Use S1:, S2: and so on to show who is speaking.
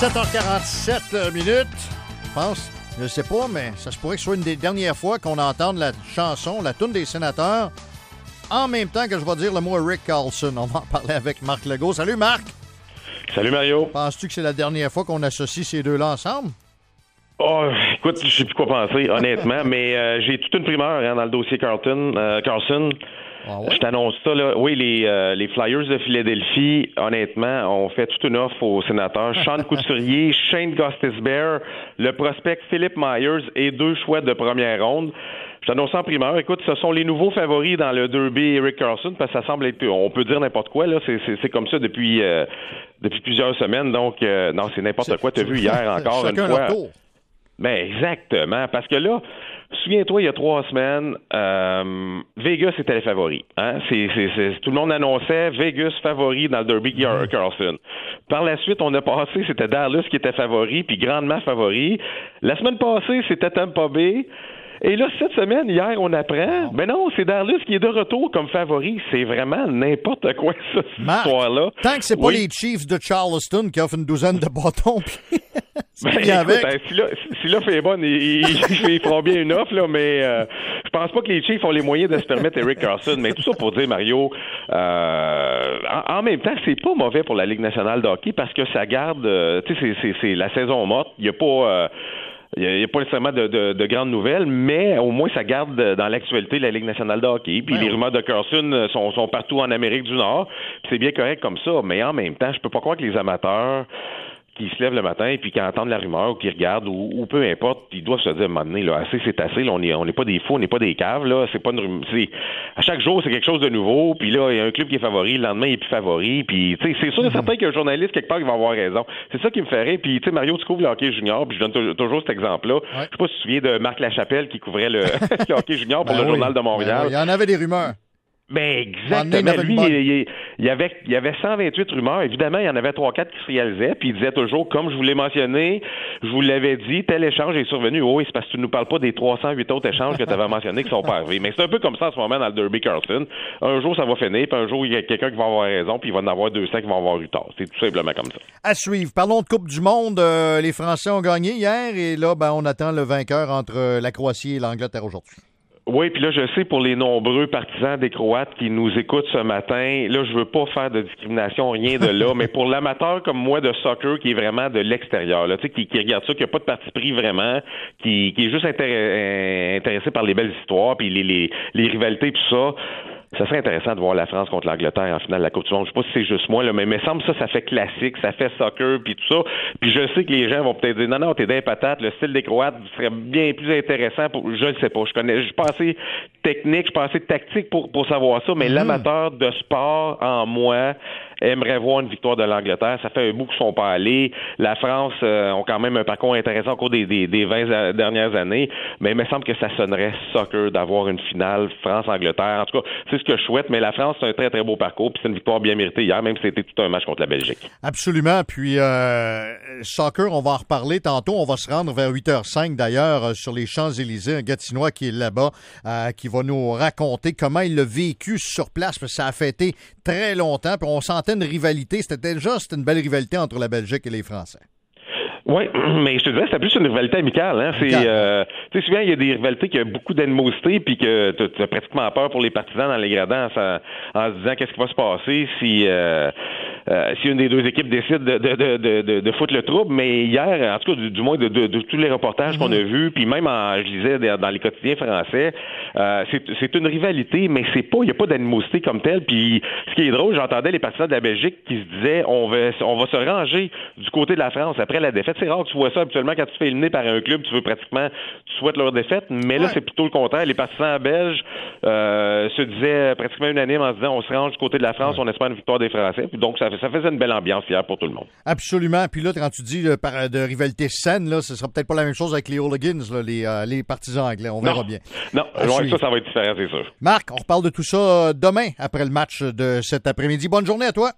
S1: 17h47 minutes. Je pense, je ne sais pas, mais ça se pourrait que ce soit une des dernières fois qu'on entende la chanson, la toune des Sénateurs, en même temps que je vais dire le mot Erik Karlsson. On va en parler avec Marc Legault. Salut Marc!
S2: Salut Mario!
S1: Penses-tu que c'est la dernière fois qu'on associe ces deux-là ensemble?
S2: Oh, écoute, je sais plus quoi penser, honnêtement, mais j'ai toute une primeur dans le dossier Carlson.
S1: Ah ouais?
S2: Je t'annonce ça, là. Oui, les Flyers de Philadelphie, honnêtement, ont fait toute une offre aux sénateurs. Sean Couturier, Shane Gostisbehere, le prospect Philip Myers et 2 choix de première ronde. Je t'annonce en primeur. Écoute, ce sont les nouveaux favoris dans le derby Erik Karlsson, parce que ça semble être, on peut dire n'importe quoi, là. C'est comme ça depuis plusieurs semaines. Donc, non, c'est n'importe quoi. T'as vu hier encore une fois. Ben, exactement. Parce que là, souviens-toi, il y a 3 semaines, Vegas était les favoris. Hein? Tout le monde annonçait Vegas favori dans le derby Karlsson. Par la suite, on a passé, c'était Dallas qui était favori, puis grandement favori. La semaine passée, c'était Tampa Bay. Et là, cette semaine, hier, on apprend, ben non, c'est Dallas qui est de retour comme favori. C'est vraiment n'importe quoi, ça, cette histoire-là.
S1: Tant que c'est pas les Chiefs de Charleston qui offrent une douzaine de bâtons, puis
S2: si là fait bonne, ils feront bien une offre, là, mais je pense pas que les Chiefs ont les moyens de se permettre Erik Karlsson. Mais tout ça pour dire, Mario, en même temps, c'est pas mauvais pour la Ligue nationale de hockey parce que ça garde, tu sais, c'est la saison morte. Il y a pas... Il n'y a pas nécessairement de grandes nouvelles, mais au moins ça garde dans l'actualité la Ligue nationale de hockey. Puis les rumeurs de Karlsson sont partout en Amérique du Nord. Puis c'est bien correct comme ça, mais en même temps, je peux pas croire que les amateurs qui se lèvent le matin et puis qui entendent la rumeur ou qui regardent ou peu importe, ils doivent se dire à un moment donné, là, assez, c'est assez, là, on n'est pas des fous, on n'est pas des caves, là, c'est pas à chaque jour, c'est quelque chose de nouveau, puis là, il y a un club qui est favori, le lendemain, il est plus favori, puis tu sais, c'est sûr et certain qu'un journaliste, quelque part, il va avoir raison. C'est ça qui me fait rire, puis tu sais, Mario, tu couvres le hockey junior, puis je donne toujours cet exemple-là. Ouais. Je sais pas si tu te souviens de Marc Lachapelle qui couvrait le, le hockey junior pour le Journal de Montréal.
S1: Il y en avait des rumeurs.
S2: Ben exactement. Lui, il y avait 128 rumeurs. Évidemment, il y en avait 3-4 qui se réalisaient. Puis il disait toujours, comme je vous l'ai mentionné, je vous l'avais dit, tel échange est survenu. Oui, c'est parce que tu ne nous parles pas des 308 autres échanges que tu avais mentionnés qui sont pas arrivés. Mais c'est un peu comme ça en ce moment dans le derby Karlsson. Un jour, ça va finir. Puis un jour, il y a quelqu'un qui va avoir raison. Puis il va en avoir 200 qui vont avoir eu tort. C'est tout simplement comme ça.
S1: À suivre. Parlons de Coupe du Monde. Les Français ont gagné hier. Et là, on attend le vainqueur entre la Croatie et l'Angleterre aujourd'hui.
S2: Oui, puis là, je sais pour les nombreux partisans des Croates qui nous écoutent ce matin, là, je veux pas faire de discrimination, rien de là, mais pour l'amateur comme moi de soccer qui est vraiment de l'extérieur, là, tu sais, qui regarde ça, qui a pas de parti pris vraiment, qui est juste intéressé par les belles histoires, puis les rivalités, tout ça. Ça serait intéressant de voir la France contre l'Angleterre en finale de la Coupe du Monde. Je sais pas si c'est juste moi, là, mais il me semble ça fait classique, ça fait soccer, puis tout ça. Puis je sais que les gens vont peut-être dire non, t'es des patates, le style des Croates serait bien plus intéressant. Je ne sais pas. Je suis pas assez technique, je suis pas assez tactique pour savoir ça, mais l'amateur de sport en moi aimerait voir une victoire de l'Angleterre. Ça fait un bout qu'ils sont pas allés. La France ont quand même un parcours intéressant au cours des 20 dernières années, mais il me semble que ça sonnerait soccer d'avoir une finale France-Angleterre. En tout cas, c'est ce que je souhaite, mais la France, c'est un très, très beau parcours, puis c'est une victoire bien méritée hier, même si c'était tout un match contre la Belgique.
S1: Absolument, puis soccer, on va en reparler tantôt, on va se rendre vers 8h05 d'ailleurs sur les Champs-Élysées, un Gatinois qui est là-bas, qui va nous raconter comment il l'a vécu sur place, parce que ça a fêté très longtemps, puis on sentait une rivalité, c'était une belle rivalité entre la Belgique et les Français.
S2: Oui, mais je te dirais, c'est plus une rivalité amicale. Hein? Tu sais, souvent, il y a des rivalités qui ont beaucoup d'animosité puis que tu as pratiquement peur pour les partisans dans les gradins en se disant qu'est-ce qui va se passer si une des deux équipes décide de foutre le trouble. Mais hier, en tout cas, du moins de tous les reportages qu'on a vus, puis même je lisais dans les quotidiens français, c'est une rivalité, mais il n'y a pas d'animosité comme telle. Puis ce qui est drôle, j'entendais les partisans de la Belgique qui se disaient on va se ranger du côté de la France après la défaite. C'est rare que tu vois ça habituellement quand tu te fais éliminer par un club, tu souhaites leur défaite, mais là, c'est plutôt le contraire. Les partisans belges se disaient pratiquement unanime en se disant on se range du côté de la France, on espère une victoire des Français. Puis donc, ça faisait une belle ambiance hier pour tout le monde.
S1: Absolument. Puis là, quand tu dis de rivalité saine, là, ce sera peut-être pas la même chose avec les hooligans, là, les partisans anglais. On verra bien.
S2: Non, ça va être différent, c'est sûr.
S1: Marc, on reparle de tout ça demain après le match de cet après-midi. Bonne journée à toi.